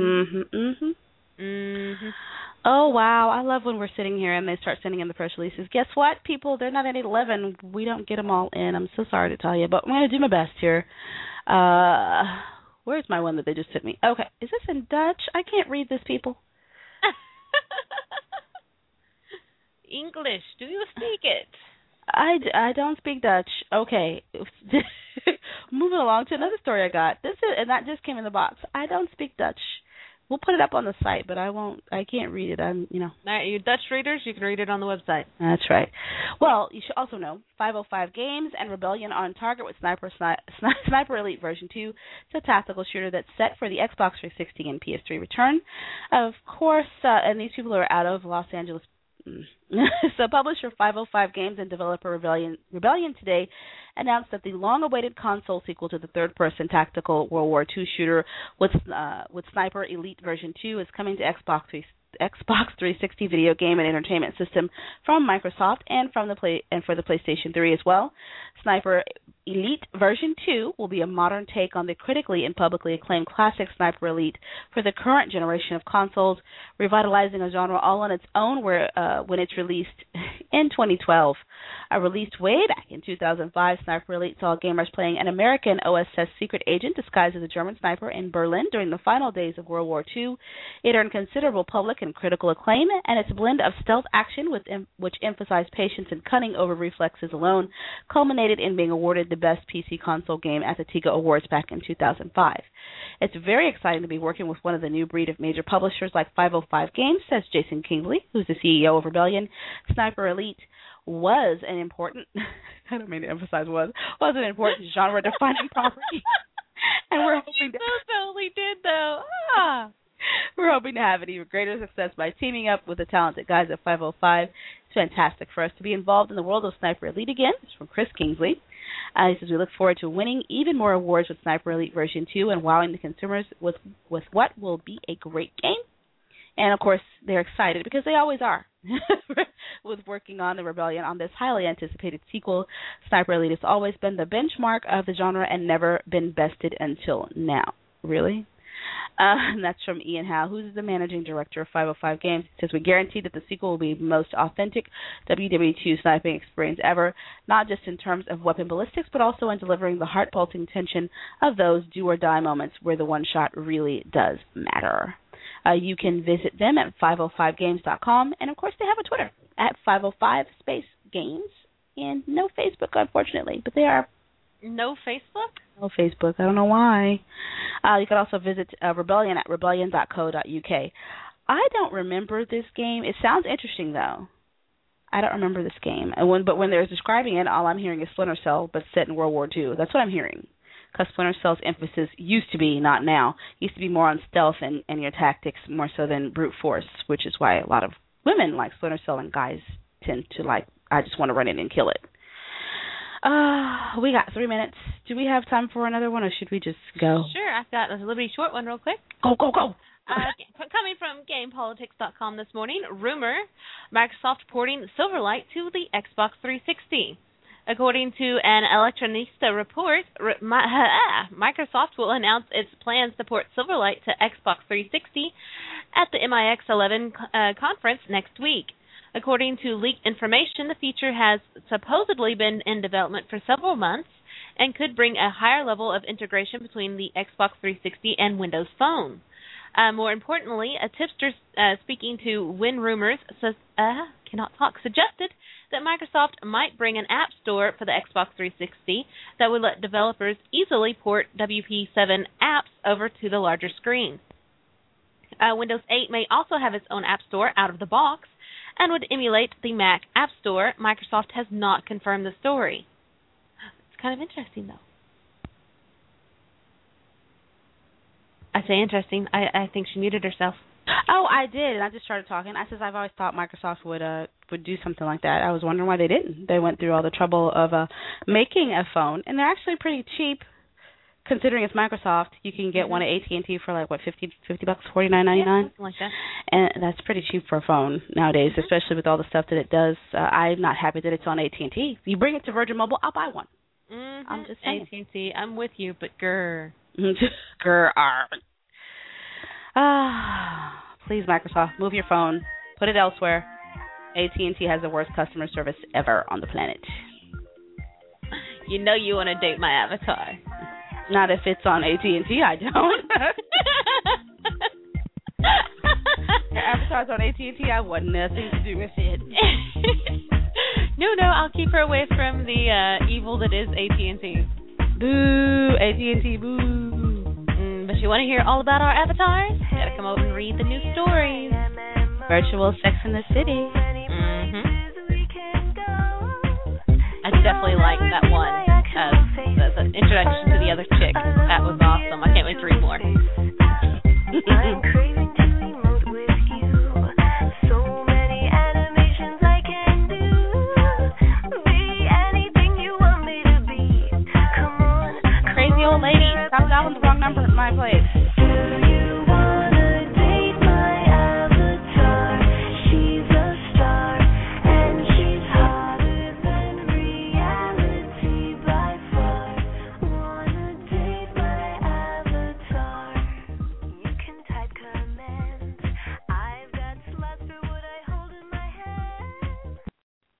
Oh, wow. I love when we're sitting here and they start sending in the press releases. Guess what, people? They're not at 8:11. We don't get them all in. I'm so sorry to tell you, but I'm going to do my best here. Where's my one that they just sent me? Okay. Is this in Dutch? I can't read this, people. English. Do you speak it? I don't speak Dutch. Okay. Moving along to another story I got. And that just came in the box. I don't speak Dutch. We'll put it up on the site, but I can't read it. Now, you Dutch readers, you can read it on the website. That's right. Well, you should also know 505 Games and Rebellion are on target with Sniper Elite version 2. It's a tactical shooter that's set for the Xbox 360 and PS3 return. Of course, and these people are out of Los Angeles, So publisher 505 Games and developer Rebellion today announced that the long-awaited console sequel to the third-person tactical World War II shooter with Sniper Elite version 2 is coming to Xbox 360 video game and entertainment system from Microsoft and for the PlayStation 3 as well. Sniper Elite version 2 will be a modern take on the critically and publicly acclaimed classic Sniper Elite for the current generation of consoles, revitalizing a genre all on its own when it's released in 2012. Released way back in 2005, Sniper Elite saw gamers playing an American OSS secret agent disguised as a German sniper in Berlin during the final days of World War II. It earned considerable public and critical acclaim, and its blend of stealth action, which emphasized patience and cunning over reflexes alone, culminated in being awarded the Best PC Console Game at the TIGA Awards back in 2005. It's very exciting to be working with one of the new breed of major publishers like 505 Games, says Jason Kingsley, who's the CEO of Rebellion. Sniper Elite was an important, I don't mean to emphasize was an important genre-defining property. And we're hoping to... totally did, though. We're hoping to have an even greater success by teaming up with the talented guys at 505. It's fantastic for us to be involved in the world of Sniper Elite again. It's from Chris Kingsley. He says, we look forward to winning even more awards with Sniper Elite version 2 and wowing the consumers with what will be a great game. And, of course, they're excited because they always are with working on the Rebellion on this highly anticipated sequel. Sniper Elite has always been the benchmark of the genre and never been bested until now. Really? And that's from Ian Howe, who's the managing director of 505 Games. He says, we guarantee that the sequel will be the most authentic WW2 sniping experience ever, not just in terms of weapon ballistics, but also in delivering the heart-pulsing tension of those do-or-die moments where the one shot really does matter. You can visit them at 505games.com, and, of course, they have a Twitter at 505-Games, and no Facebook, unfortunately, but they are. No Facebook? No Facebook. I don't know why. You can also visit Rebellion at rebellion.co.uk. I don't remember this game. It sounds interesting, though. I don't remember this game. But when they're describing it, all I'm hearing is Splinter Cell, but set in World War II. That's what I'm hearing. Because Splinter Cell's emphasis used to be, not now, used to be more on stealth and your tactics more so than brute force, which is why a lot of women like Splinter Cell and guys tend to like, I just want to run in and kill it. We got 3 minutes. Do we have time for another one, or should we just go? Sure, I've got a Liberty short one real quick. Go. Coming from GamePolitics.com this morning, rumor, Microsoft porting Silverlight to the Xbox 360. According to an Electronista report, Microsoft will announce its plans to port Silverlight to Xbox 360 at the MIX11 conference next week. According to leaked information, the feature has supposedly been in development for several months and could bring a higher level of integration between the Xbox 360 and Windows Phone. More importantly, a tipster speaking to Win Rumors suggested that Microsoft might bring an app store for the Xbox 360 that would let developers easily port WP7 apps over to the larger screen. Windows 8 may also have its own app store out of the box and would emulate the Mac App Store. Microsoft has not confirmed the story. It's kind of interesting, though. I say interesting. I think she muted herself. Oh, I did, and I just started talking. I says I've always thought Microsoft would do something like that. I was wondering why they didn't. They went through all the trouble of making a phone, and they're actually pretty cheap. Considering it's Microsoft, you can get one at AT&T for like what, $50, $49.99, something like that. And that's pretty cheap for a phone nowadays, especially with all the stuff that it does. I'm not happy that it's on AT&T. If you bring it to Virgin Mobile, I'll buy one. I'm just saying. AT&T, I'm with you, but grr. Please, Microsoft, move your phone, put it elsewhere. AT&T has the worst customer service ever on the planet. You know you want to date my avatar. Not if it's on AT&T, I don't. Your avatar's on AT&T, I want nothing to do with it. No, I'll keep her away from the evil that is AT&T. Boo, AT&T, boo. But you want to hear all about our avatars? Gotta come over and read the new stories. Virtual Sex in the City. I definitely like that one. As an introduction to the other chick. That was awesome. I can't wait to read more. I'm craving to emote with you. So many animations Lady, stop dialing the wrong number at my place.